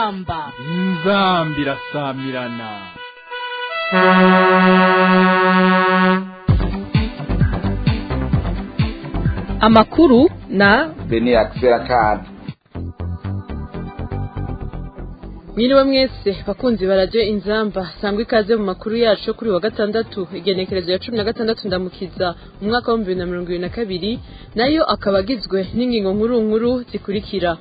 inzambi irasamirana. Amakuru na Beni Axel Kad. Mwiriwe mwese bakunzi baraje inzamba sangwa ikaze mu makuru yacu kuri wa gatandatu igenekerezo ya 16 ndamukiza mu mwaka wa 2022 nayo akabagizwe n'ingingo nkuru zikurikira.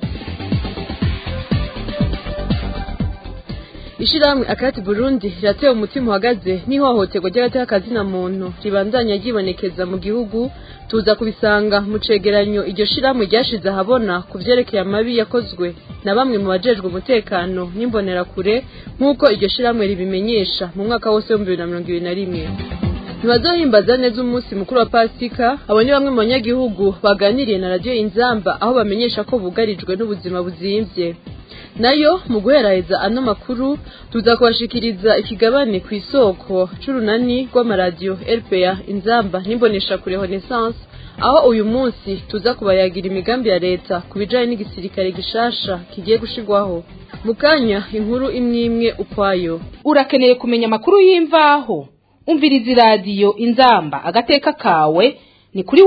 Ishiramwe akati Burundi ryatewe umutima uhagaze n'ihohoterwa ry'agatakazi na muntu ribandanya ryibonekeza mu gihugu. Tuza kubisanga mu cegeranyo iryo shiramwe ryashize ahabona kuvyerekeye amabi yakozwe na bamwe mu bajejwe umutekano n'imbonera kure nk'uko iryo shiramwe ribimenyesha mu mwaka wose wa 2021. Ntibazohimbaza neza umunsi mukuru wa Pasika. Abo ni bamwe mu banyagihugu baganiriye na radio Inzamba aho bamenyesha ko bugarijwe n'ubuzima buzimvye. Nayo mu guheraheza ano makuru tuza kubashikiriza ikigabane ku isoko c'urunani rw'amaradio RPA Inzamba n'imbonesha kure Renaissance aho uyu munsi tuza kubayagira imigambi ya leta kubijanye n'igisirikare gishasha kigiye gushigwaho. Mukanya inkuru imwe ukwayo. Urakeneye kumenya amakuru y'imvaho? Umviriza radio Inzamba agateka kawe ni kuri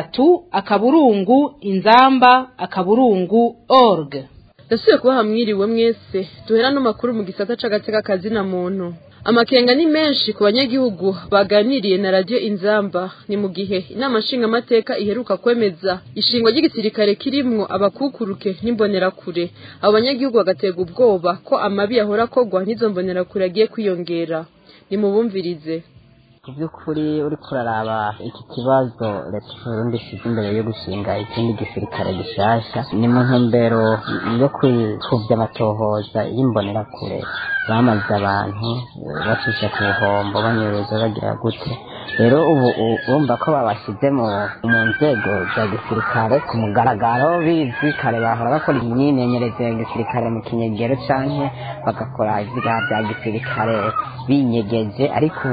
www.inzamba.org. Dasuye kuba hamwiriwe mwese duhera no makuru mu gisata c'agateka kazi na muntu. Amakenga ni menshi ku banyagihugu baganiriye na radio Inzamba ni mu gihe inama nshinga amateka iheruka kwemeza ishingwa ry'igisirikare kirimwo abakukuruke n'imbonera kure. Abo banyagihugu bagatega ubwoba ko amabi yahora kogwa n'izo mbonera kure agiye kwiyongera. Ni mubumvirize. Byukuri uri kuraraba iki kibazo leta y'Uburundi ishize imbere yo gushinga ikindi gisirikare gishasha ni mu ntumbero yo kwivya amatohoza y'imbonera kure bamaze abantu bacisha ku buhombo banyuruza bagira gute. Rero ubu urumva ko babashize mu nzego za gisirikare ku mugaragaro bizi kare bahora bakora imyimenyerezo ya gisirikare mu kinyegero canke bagakora ivya bya gisirikare binyegeje, ariko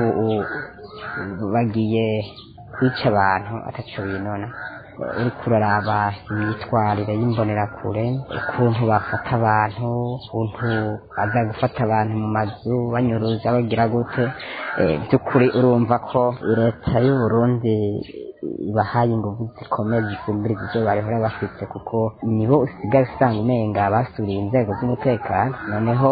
bagiye kwica abantu ataco binona. Uri kuraraba imyitwarire y'imbonerakure ukuntu bafata abantu, ukuntu aza gufata abantu mu mazu banyuruza bagira gute. Byukuri urumva ko leta y'u Burundi bahaye ingufu zikomeye zisumbiriza ivyo barihora bafite, kuko nibo usigaye usanga umenga basuriye inzego z'umutekano, noneho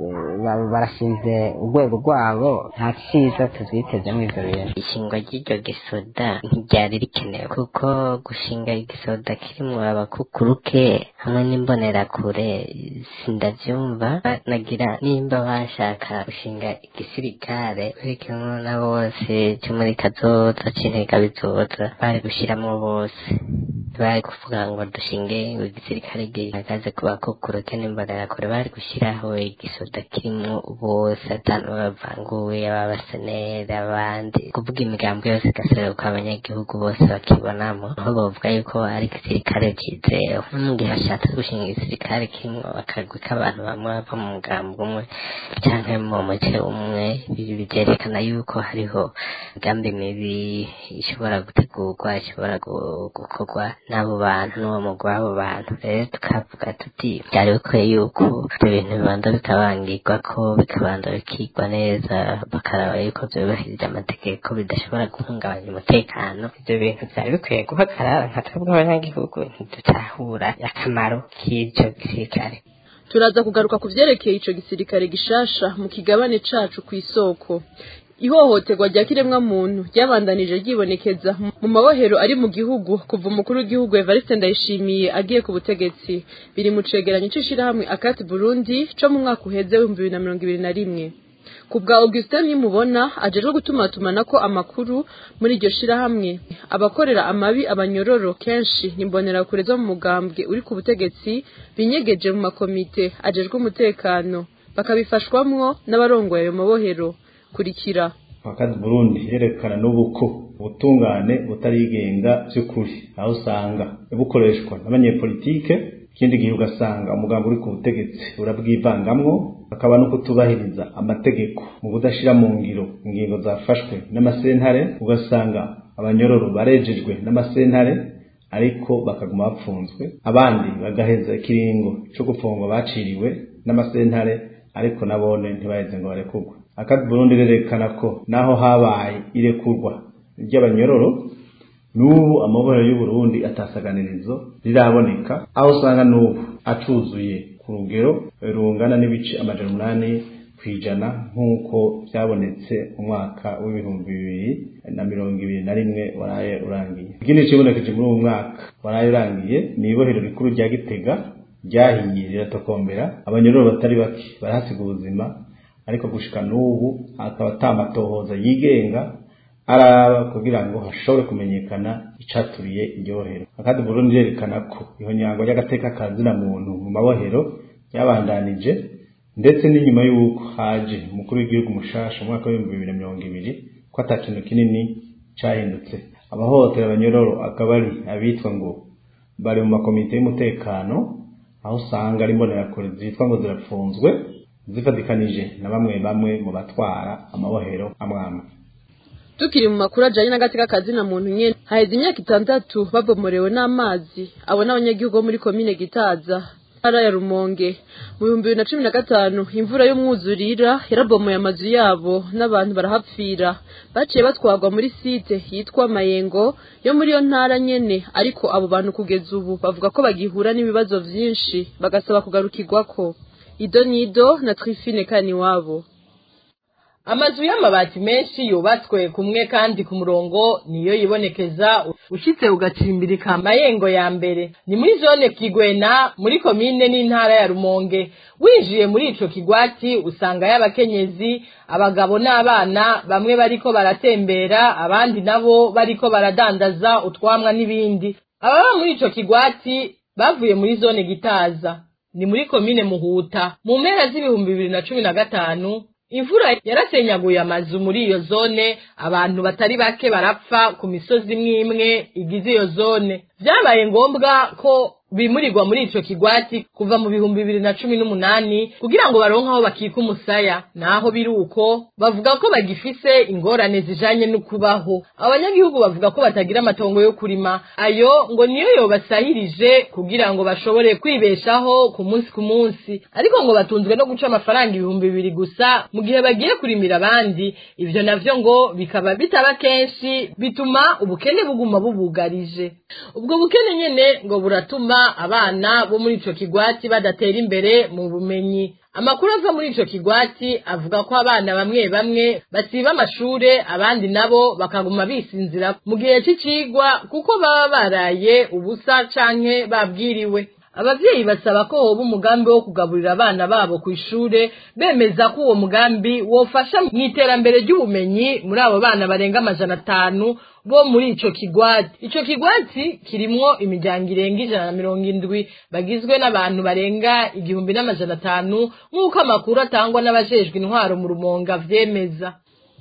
barashinze urwego rwabo. Nta ciza tuvyitezemo ivyo bintu. Ishingwa ry'iryo gisoda ntiryari rikenewe, kuko gushinga igisoda kirimwo abakukuruke hamwe n'imbonerakure sindavyumva. Nagira nimba bashaka gushinga igisirikare kirimo na bose cyo muri kazoza c'intega bizoza bari gushiramwo bose, bari kuvuga ngo dushinge igisirikare gihagaze ku bakukuruke n'imbonerakure. Bari gushiraho igisoda kirimwo bose atanu bavanguye, abasenera abandi, kuvuga imigambi yose igaseruka abanyagihugu bose bakibonamo, aho bavuga yuko ari igisirikare cizewe. Mu gihe bashatse gushinga igisirikare kirimwo akagwi k'abantu bamwe bava mu mugambi umwe canke mu muce umwe, byerekana yuko hariho imigambi mibi ishobora gutegurwa, ishobora gukorwa n'abo bantu n'uwo mugwi w'abo bantu. Rero tukavuga tuti byari bikwiye yuko ibyo bintu bibanza bikabangirwa ko bikabanza bikigwa neza, bakaraba yuko vyubahirije amategeko bidashobora guhungabanya umutekano. Ibyo bintu byari bikwiye guhagarara, nka twebwe abanyagihugu ntidutahura akamaro k'ico gisirikare. Turaza kugaruka kuvyerekeye ico gisirikare gishasha mu kigabane cacu ku isoko. Ihohoterwa rya kiremwa muntu ryabandanije ryibonekeza mu mabohero ari mu gihugu kuva umukuru w'igihugu Evariste Ndayishimiye agiye ku butegetsi. Biri mu cegeranyo c'ishirahamwe akati Burundi co mu mwaka uheze 2021. Kubwa Augustin Nimubona ajejwe gutumatumanako amakuru muri iryo shirahamwe, abakorera amabi abanyororo kenshi nimbonera kure zo mu mugambwe uri ku butegetsi binyegeje mu makomite ajejwe umutekano, bakabifashwamwo n'abarongoye ayo mabohero. Kurikira. Akati Burundi yerekana n'ubuko ubutungane butarigenga by'ukuri, aho usanga bukoreshwa n'abanyepolitike. Ikindi gihe ugasanga umugambi uri ku butegetsi urabwivangamwo, akaba no kutubahiriza amategeko mu budashira mu ngiro ingingo zafashwe n'amasentare. Ugasanga abanyororo barejejwe n'amasentare ariko bakaguma bapfunzwe, abandi bagaheza ikiringo cyo gufungwa baciriwe n'amasentare ariko nabone ntibaheze ngo barekurwe. Akati Burundi rerekana ko naho habaye irekurwa ry'abanyororo n'ubu amabohero y'u Burundi atasaganirizo riraboneka, aho usanga n'ubu acuzuye ku rugero rungana n'ibice 8% nk'uko byabonetse mu mwaka w'2021 waraye urangiye. Ikindi kibonekeje muri uwo mwaka waraye urangiye ni ibohero rikuru rya Gitega ryahiye riratokombera, abanyororo batari bake barahasiga ubuzima, ariko gushika n'ubu akaba atamatohoza yigenga araba kugira ngo hashobore kumenyekana icaturiye iryo bohero. Akandi Burundi yerekana ko ihonyango ry'agateka kazina muntu mu mabohero yabandanije, ndetse n'inyuma y'uko haje umukuru w'igihugu mushasha mu mwaka wa 2020 ko atakintu kinini cyahindutse. Abahohotera abanyororo akaba ari abitwa ngo bari mu makomite y'umutekano, aho usanga ari imbonerakure zitwa ngo zirafunzwe zifatikanije na bamwe mu batwara amabohero amwamwe. Tukiri mu makuru ajanye n'agateka kazina muntu nyene, haheze imyaka 6 babomorewe n'amazi abo n'abanyagihugu muri komine Gitaza ntara ya Rumonge. Mu 2015 imvura y'umwuzurira yarabomoye amazu yabo n'abantu barahapfira, baciye batwagwa muri site yitwa Mayengo yo muri yo ntara nyene, ariko abo bantu kugeza ubu bavuga ko bagihura n'ibibazo vyinshi bagasaba kugarukirwako. Idonido na Trifine Kaniwabo. Amazu y'amabati menshi yubatswe kumwe kandi ku murongo niyo yibonekeza ushitse ugacimbirika Mayengo ya mbere, ni muri zone Kigwena muri komine n'intara ya Rumonge. Winjiye muri ico kigwati usanga y'abakenyezi, abagabo n'abana, bamwe bariko baratembera, abandi nabo bariko baradandaza utwamwa n'ibindi. Ababa muri ico kigwati bavuye muri zone Gitaza, ni muri komine Muhuta. Mu mpera z'ibihumbi 2015 imvura yarasenyaguye amazu muri iyo zone, abantu batari bake barapfa ku misozi imwe igize iyo zone. Vyabaye ngombwa ko bimurirwa muri ico kigwati kuva mu bihumbi 2018 kugira ngo baronke aho bakika umusaya. Naho biruko bavuga ko bagifise ingorane zijanye no kubaho. Abanyagihugu bavuga ko batagira amatongo yo kurima, ayo ngo niyo yobasahirije kugira ngo bashobore kwibeshaho ku munsi, ariko ngo batunzwe no guca amafaranga 2,000 gusa mu gihe bagiye kurimira abandi. Ivyo navyo ngo bikaba bitaba kenshi, bituma ubukene buguma bubugarije. Ubwo bukene nyene ngo buratuma abana bo muri ico kigwati badatera imbere mu bumenyi. Amakuru ava muri ico kigwati avuga ko abana bamwe basiba amashure, abandi nabo bakaguma bisinzira mu gihe c'icigwa kuko baba baraye ubusa canke babwiriwe. Abavyeyi basaba ko hoba umugambi wo kugaburira abana babo ku ishure, bemeza ko uwo mugambi wofasha mu iterambere ry'ubumenyi muri abo bana barenga 500 bo muri ico kigwati. Ico kigwati kirimwo imiryango irenga 170 bagizwe n'abantu barenga 1,500 nk'uko amakuru atangwa n'abajejwe intwaro mu Rumonge vyemeza.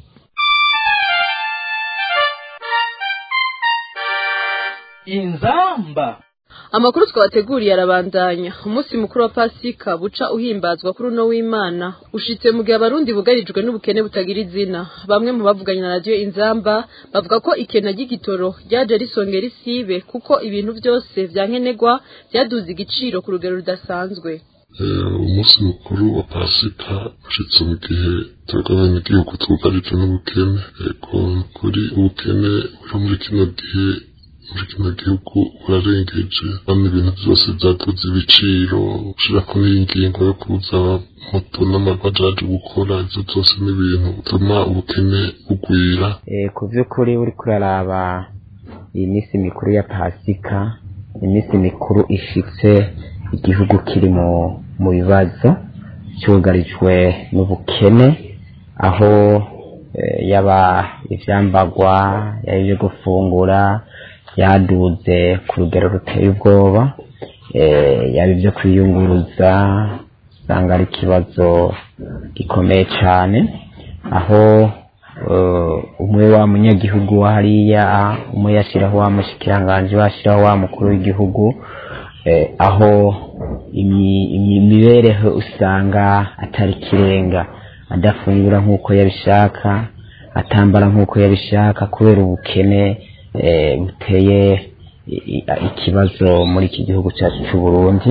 Inzamba. Amakuru twabateguriye arabandanya. Umunsi mukuru wa Pasika buca uhimbazwa kuri uno w'Imana ushitse mu gihe abarundi bugarijwe n'ubukene butagira izina. Bamwe mu bavuganye na radio Inzamba bavuga ko ikena ry'igitoro ryaje risongera isibe kuko ibintu byose vyankenegwa byaduze igiciro ku rugero rudasanzwe. Umunsi mukuru wa Pasika ushitse mu gihe turagabanya igihugu tugarijwe n'ubukene, kuri ubukene buri muri kino gihe muri kino gihugu urarengeje, kandi ibintu byose byaduze ibiciro. Ushirako n'ingingo yo kuza moto n'amabajaji gukora, ivyo byose n'ibintu bituma ubukene bugwira. Ku vy'ukuri uri kuraraba iyi minsi mikuru ya Pasika, iminsi mikuru ishitse igihugu kiri mu bibazo cyugarijwe n'ubukene, aho yaba ivyambagwa, yaje gufungura yaduze ku rugero ruteye ubwoba, yaba ibyo kwiyunguruza usanga ari ikibazo gikomeye cyane, aho umwe wa munyagihugu wa hariya umwe yashiraho wa mushikiranganje washiraho wa mukuru w'igihugu, aho imibereho usanga atari kirenga, adafungura nk'uko yabishaka, atambara nk'uko yabishaka kubera ubukene buteye ikibazo muri iki gihugu cyacu cy'u Burundi.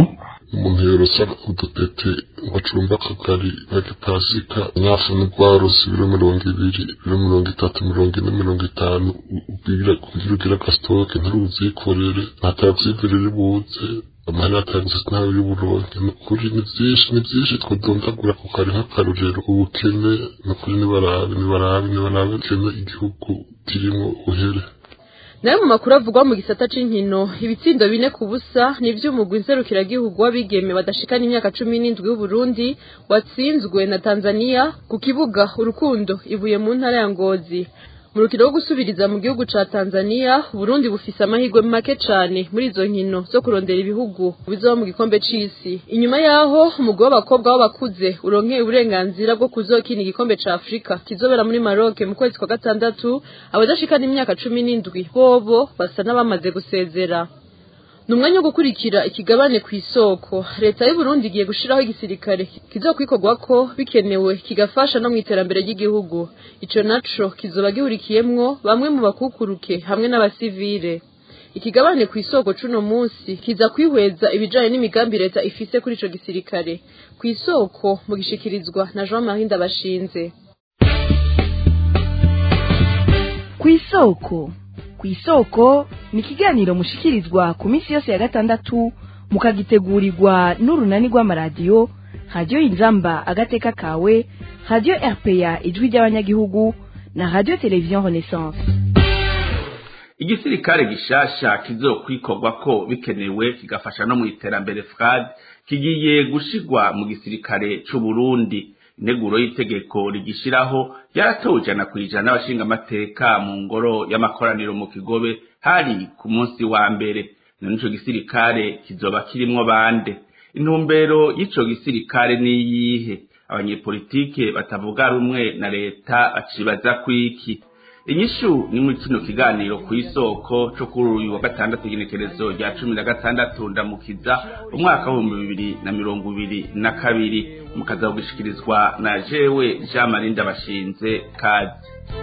umuntu yorosa udutete ngacumba akagari bagipasika nyafu n'ubwarosi 20, 30, 40, 50 kugira ugira gasitoke nturuzikorere ntatakuzivire ribuze amahera atangise nawe y'uburonke nukuri ni byinshi twodondagura ku kari nk'akarorero ubukene nukuri nibarabe kene igihugu kirimo uhere. nayo mu makuru avugwa mu gisata c'inkino ibitsindo 4 ku busa nivyo umugwi nserukiragihugu w'abigeme badashikana imyaka 17 w'Uburundi watsinzwe na Tanzania ku kibuga Urukundo ivuye mu ntara ya Ngozi. Mu rukino rwo gusubiriza mu gihugu ca Tanzania Burundi bufise amahirwe make cane muri izo nkino zo kurondera ibihugu bizoba mu gikombe c'isi. Inyuma yaho umugwi w'abakobwa w'abakuze uronkeye uburenganzira bwo kuzokina igikombe ca Afrika kizobera muri Maroc mu kwezi kwa gatandatu abadashikana imyaka 17 bobo basa n'abamaze gusezera. Numwanya wo gukurikira ikigabane kw'isoko leta y'u Burundi igiye gushiraho igisirikare kizokwikogwako bikenewe kigafasha no mwiterambere ry'igihugu. Ico naco kizoba gihurikiyemwo bamwe mu bakukuruke hamwe n'abasivile. Ikigabane kw'isoko cuno munsi kiza kwihweza ibijanye n'imigambi leta ifise kuri ico gisirikare. Kw'isoko mu gishikirizwa na Jean-Marie Ndabashinze. Kw'isoko ni ikiganiro mushikirizwa ku minsi yose ya gatandatu mukagitegurirwa n'urunani rw'amaradiyo Radio Inzamba agateka kawe, Radio RPA ijwi ry'abanyagihugu na Radio Television Renaissance. Igisirikare gishasha kizokwikogwa ko bikenewe kigafasha no mu iterambere FRAD kigiye gushigwa mu gisirikare c'u Burundi. Integuro y'itegeko rigishiraho yaratowe kwijana n'abashinga amateka mu ngoro y'amakoraniro mu Kigobe hari ku munsi wa mbere. Nico gisirikare kizoba kirimwo bande. Intumbero y'ico gisirikare ni yihe? Abanyepolitike batavuga rumwe na leta bacibaza kwiki. Inyishu ni muri kino kiganiro kw'isoko cyo kuri uyu wa gatandatu igenekerezo rya 16 ndamukiza umwaka wa 2022 mukaza gushyikirizwa na jewe Jean-Marie Ndabashinze kazi.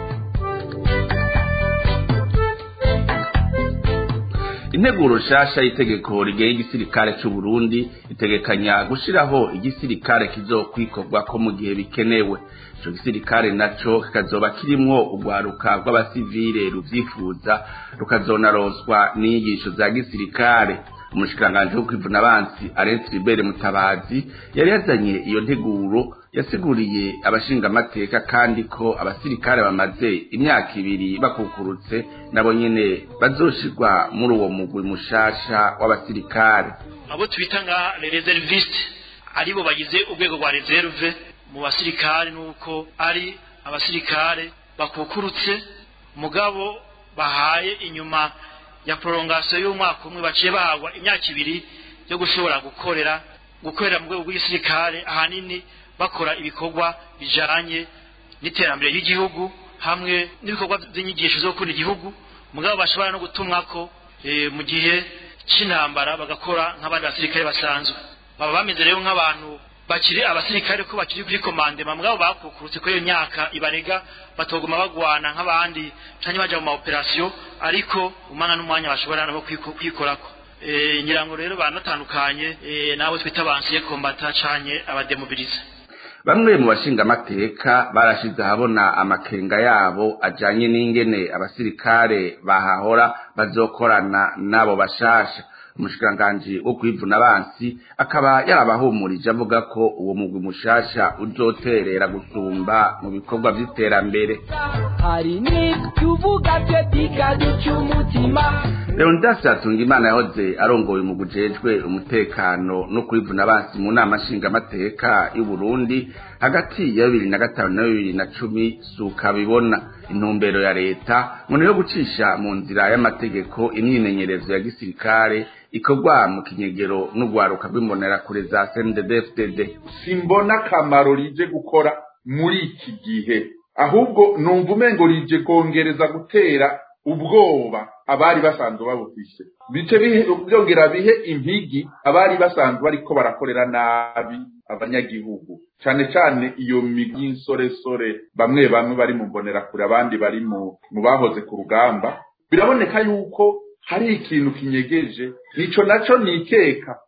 Integuro shasha y'itegeko rigeye igisirikare c'u Burundi itegekanya gushiraho igisirikare kizokwikogwa ko mu gihe bikenewe. Ico gisirikare naco kikazoba kirimwo urwaruka rw'abasivile ruvyifuza rukazonaronswa n'inyigisho za gisirikare. Umushikiranganje wo kwivuna abansi Arensi Libere Mutabazi yari yazanye iyo nteguro yasiguriye abashinga amateka kandi ko abasirikare bamaze imyaka 2 bakukurutse nabo nyene bazoshirwa muri uwo mugwi mushasha w'abasirikare. Abo twita nka reserviste aribo bagize urwego rwa reserve mu basirikare nuko ari abasirikare bakukurutse mugabo bahaye inyuma ya prolongation y'umwaka umwe baciye bahagwa imyaka 2 yo gushobora gukorera mu rwego rw'igisirikare ahanini bakora ibikorwa bijanye n'iterambere ry'igihugu hamwe n'ibikorwa by'inyigisho zo gukunda igihugu mugabo bashobora no gutumwako mu gihe c'intambara bagakora nk'abandi basirikare basanzwe. Baba bameze rero nk'abantu bakiri abasirikare ko bakiri kuri komande mugabo bakukurutse ko iyo myaka ibarega batoguma bagwana nk'abandi canke baja mu operation ariko umwana n'umwanya bashobora no kwikorako. Nyirango rero banatandukanye nabo twita abansiye kombata canke abademobilize. Bamwe mu bashinga amateka barashize habona amakenga yabo ajanye n'ingene abasirikare bahahora bazokorana nabo bashasha. Umushikiranganje wo kwivuna abansi akaba yarabahumurije avuga ko uwo mugwi mushasha uzoterera gusumba mu bikorwa by'iterambere. Hari ni tuvuga tetika ducumutima. Leonidas Atungimana yahoze arongoye mu gujejwe umutekano no kwivuna abansi mu nama nshinga amateka y'u Burundi hagati ya 2005 na 2010 suka bibona intumbero ya leta ngo niyo gucisha mu nzira y'amategeko imyimenyerezo ya gisirikare ikogwa mu kinyegero n'ugwaruka rw'imbonera kure za CNDD-FDD. Simbona kamaro rije gukora muri iki gihe ahubwo numva umengo rije kongereza gutera ubwoba abari basanzwe babufise bice byongera bihe impigi abari basanzwe bariko barakorera nabi abanyagihugu cyane iyo migi y'insoresore bamwe bari mu mbonera kure abandi bari mu bahoze ku rugamba. Biraboneka yuko hari ikintu kinyegeje nico naco nikeka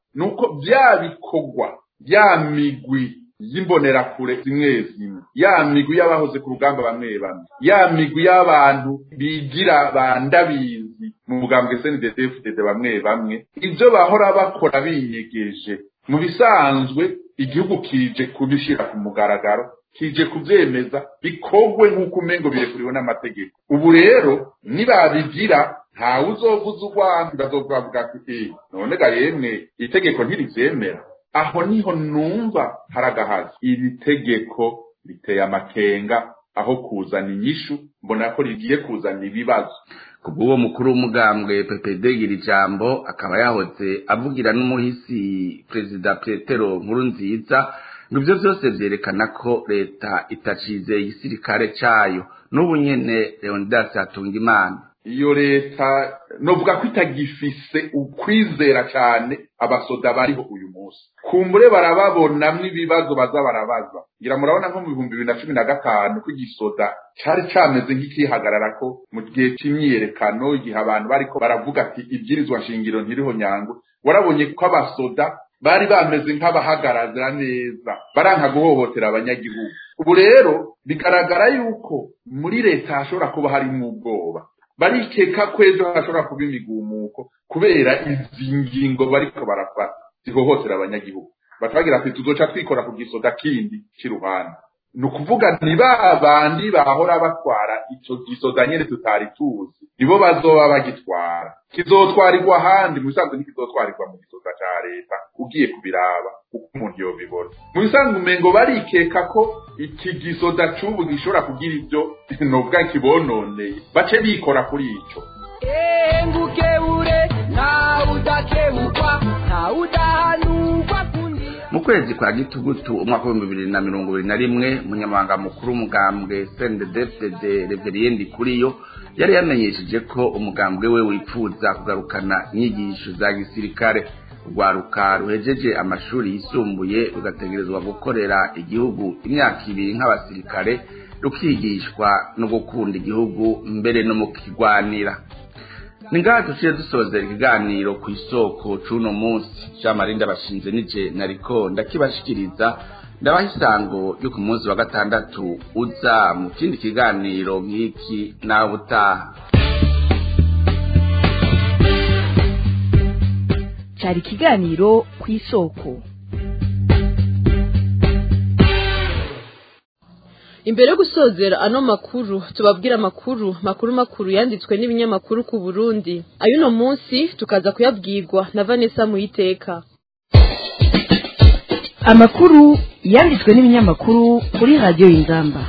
nuko bya bikorwa bya migwi y'imbonerakure zimwe zimwe, ya migwi y'abahoze ku rugamba bamwe bamwe, ya migwi y'abantu bigira bandabizi mu mugambwe CNDD-FDD bamwe bamwe, ibyo bahora bakora binyegeje mu bisanzwe igihugu kije kubishira ku mugaragaro, kije kuvyemeza bikogwe nk'uko umengo birekuriwe n'amategeko. Ubu rero nibabigira ntawe uzovuza urwanda bazovuga ati none ga yemwe itegeko ntirivyemera. Aho niho numva haragahaza iri tegeko biteye amakenga aho kuzana inyishu, mbona ko rigiye kuzana ibibazo. Kubwo mukuru w'umugambwe PPD gira ijambo akaba yahoze avugira n'umuhisi Perezida Petero Nkurunziza, ngivyo byose vyerekana ko leta itacize igisirikare cayo. N'ubu nyene Leonidas Hatungimana, iyo leta novuga ko itagifise ukwizera cyane abasoda bariho uyu munsi. Kumbure barababonamwe ibibazo baza barabaza, ngira murabona nko mu 2015 ko igisoda cyari cameze nk'ikihagarara ko mu gihe cy'imyerekano, igihe abantu bariko baravuga ati ibyirizwa shingiro ntiriho nyangwe, warabonye ko abasoda bari bameze nk'abahagaraza neza, baranka guhohotera abanyagihugu. Ubu rero bigaragara yuko muri leta hashobora kuba harimo ubwoba, barikeka ko ejo hashobora kuba imigumuko kubera izi ngingo bariko barafata zihohotera abanyagihugu. Batagira ati tuzoca twikora ku gisoda kindi kiruhana. Nukuvuga niba bandi bahora batwara ico gisoda nyene tutari tuzi, nibo bazoba bagitwara. Kizotwarirwa handi, musanzwe ntikizotwarirwa mu gisoda ca leta ugiye kubiraba uko umuntu yobibona. Mu bisanzwe umengo barikeka ko iki gisoda c'ubu gishobora kugira ivyo novuga kibononeye, bace bikora kuri ico. Engukebure na udakebukwa na udahanurwa mu kwezi kwa Gitugutu umwaka wa 2021 munyamabanga mukuru umugambwe CNDD-FDD Reverien Ndikuriyo yari yamenyesheje ko umugambwe we wipfuza kugarukana inyigisho za gisirikare. Urwaruka ruhejeje amashuri yisumbuye rugategerezwa gukorera igihugu imyaka 2 nk'abasirikare, rukigishwa no gukunda igihugu mbere no mu kigwanira. Ningaha tuciye dusozera ikiganiro ku isoko c'uno munsi. Jamarinda bashinze nije nariko ndakibashikiriza, ndabaha isango yo ku munsi wa gatandatu uza mu kindi kiganiro nk'iki nawe utaha. Cari kiganiro ku isoko. Imbere yo gusozera ano makuru tubabwira makuru yanditswe n'ibinyamakuru ku Burundi. Ayuno munsi tukaza kuyabwirwa na Vanessa Muyiteka. Amakuru yanditswe n'ibinyamakuru kuri radio Inzamba.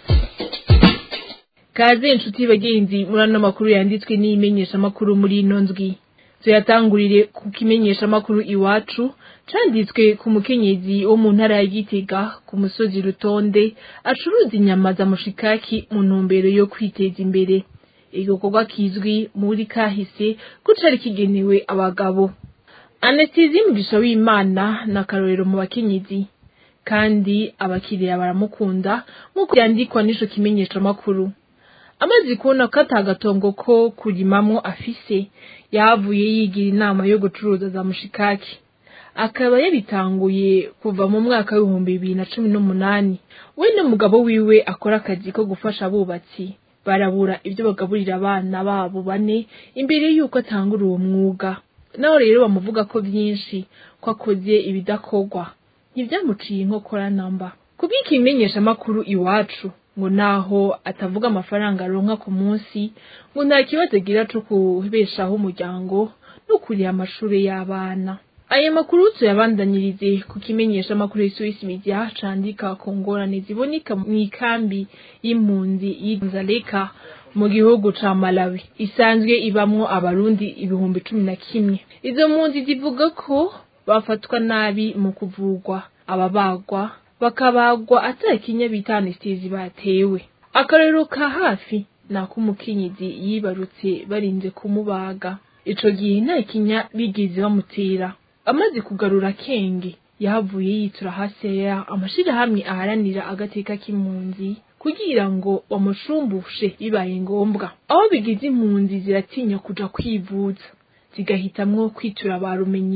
Kaze inshuti bagenzi murano makuru yanditswe n'imenyesha makuru muri ino ndwi. Tuyatangurire ku kimenyesha makuru iwacu canditswe ku mukenyezi wo mu ntara ya Gitega ku musozi Rutonde acuruza inyama za mushikaki mu ntumbero yo kwiteza imbere. Igikorwa kizwi muri kahise gucari kigenewe abagabo. Anestesi Mugisha w'Imana na karorero mu bakenyezi, kandi abakiriya baramukunda nk'uko yandikwa n'isho kimenyesha makuru. Amazi kubona ko atagatongo ko kurimamwo afise, yavuye yigira inama yo gucuruza za mushikaki. Akaba yabitanguye kuva mu mwaka wa 2018. We n'umugabo wiwe akora akazi ko gufasha abubatsi, barabura ibyo bagaburira abana babo 4 imbere yuko atangura uwo mwuga. Naho rero bamuvuga ko byinshi ko akoze ibidakorwa, ntibyamuciye inkokora namba. Kubikimenyesha makuru iwacu ngo naho atavuga amafaranga aronka ku munsi, ngo nta kibazo agira cyo kubeshaho umuryango no kuriya amashuri y'abana. Aya makuru tuyabandanyirize ku kimenyesha makuru y'Swiss Media candika ku ngorane ziboneka mu ikambi y'impunzi y'Inzaleka mu gihugu ca Malawi isanzwe ibamwo abarundi 11,000. Izo mpunzi zivuga ko bafatwa nabi mu kuvugwa, ababagwa bakabagwa atakinya bita anestesi batewe. Akarero ka hafi nako umukenyezi yibarutse barinze kumubaga, ico gihe nta kinya bigize bamutera. Amaze kugarura kenge yahavuye yitura hasi ya amashira hamwe aharanira agateka k'impunzi kugira ngo bamushumbushe bibaye ngombwa. Aho bigize impunzi ziratinya kuja kwivuza, zigahitamwo kwitura barumenyi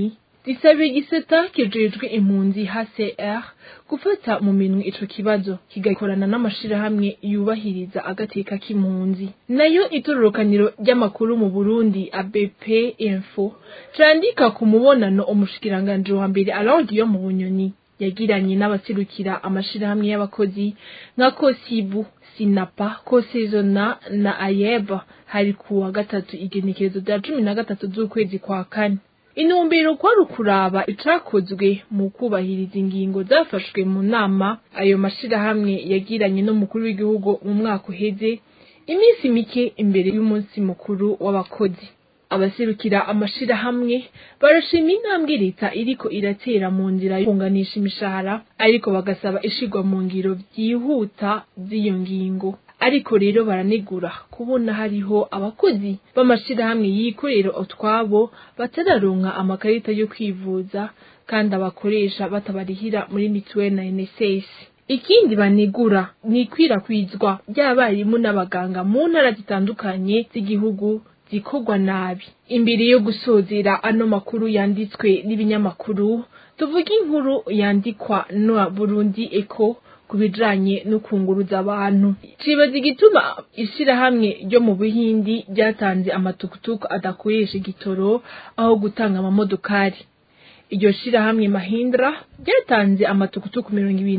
risabiye igisata kijejwe impunzi HCR gufata mu minwe ico kibazo kigakorana n'amashirahamwe yubahiriza agateka k'impunzi. Nayo itororokaniro ry'amakuru mu Burundi ABP Info candika ku mubonano umushikiranganje wa mbere Alain mu Bunyoni yagiranye n'abasirukira amashirahamwe y'abakozi nka Kosibu, Sinapa, Kosezona na Ayeba hari kuwa gatatu igenekerezo rya 13 z'ukwezi kwa kane. Intumbero kwari ukuraba icakozwe mu kubahiriza ingingo zafashwe mu nama ayo mashirahamwe yagiranye n'umukuru w'igihugu mu mwaka uheze iminsi mike imbere y'umunsi mukuru w'abakozi. Abaserukira amashirahamwe barashima intambwe leta iriko iratera mu nzira yo kunganisha imishahara ariko bagasaba ishigwa mu ngiro byihuta z'iyo ngingo. Ariko rero baranegura kubona hariho abakozi b'amashirahamwe yikorera utwabo batararonka amakarita yo kwivuza kandi abakoresha batabarihira muri mituweli na NSS. Ikindi banegura ni ikwirakwizwa ry'abarimu n'abaganga mu ntara zitandukanye z'igihugu zikorwa nabi. Imbere yo gusozera ano makuru yanditswe n'ibinyamakuru, tuvuga inkuru yandikwa na Burundi Eco kubijanye no kunguruza abantu. Cibaza igituma ishirahamwe ryo mu Buhindi ryatanze amatukutuku adakoresha igitoro aho gutanga amamodokari. Iryo shirahamwe Mahindra ryatanze amatukutuku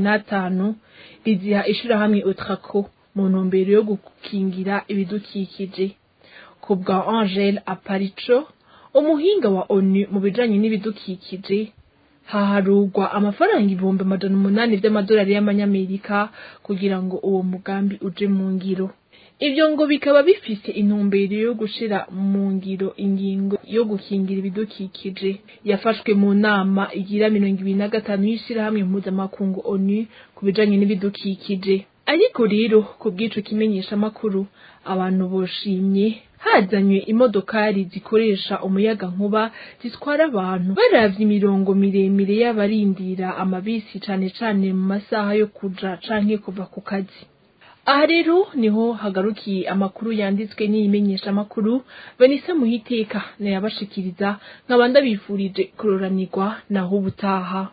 25 riziha ishirahamwe Otraco mu ntumbero yo gukingira ibidukikije. Kubwa Angel Aparicho, umuhinga wa ONU mu bijanye n'ibidukikije, haharugwa amafaranga 800 by'amadolari y'amanyamerika kugira ngo uwo mugambi uje mu ngiro. Ivyo ngo bikaba bifise intumbero yo gushira mu ngiro ingingo yo gukingira ibidukikije yafashwe mu nama igira 25 y'ishirahamwe mpuzamakungu ONU ku bijanye n'ibidukikije. Ariko rero ku bw'ico kimenyesha makuru abantu boshimye hazanywe imodokari zikoresha umuyaga nkuba zitwara abantu baravye imirongo miremire y'abarindira amabisi cane cane mu masaha yo kuja canke kuva ku kazi. Aha rero niho hagarukiye amakuru yanditswe n'iyimenyesha makuru Vanessa Muhiteka na yabashikiriza nkabanda bifurije kuroranirwa naho ubutaha.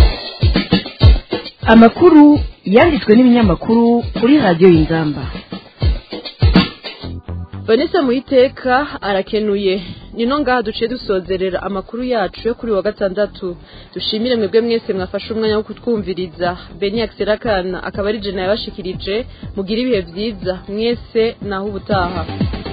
Amakuru yanditswe n'ibinyamakuru kuri radio Inzamba. Vanessa Muhiteka arakenuye. Nino ngaha duciye dusozerera amakuru yacu yo kuri wa gatandatu. Dushimire mwebwe mwese mwafashe umwanya wo kutwumviriza. Beni Akserakana akaba ari je nayabashikirije. Mugira ibihe vyiza mwese naho ubutaha.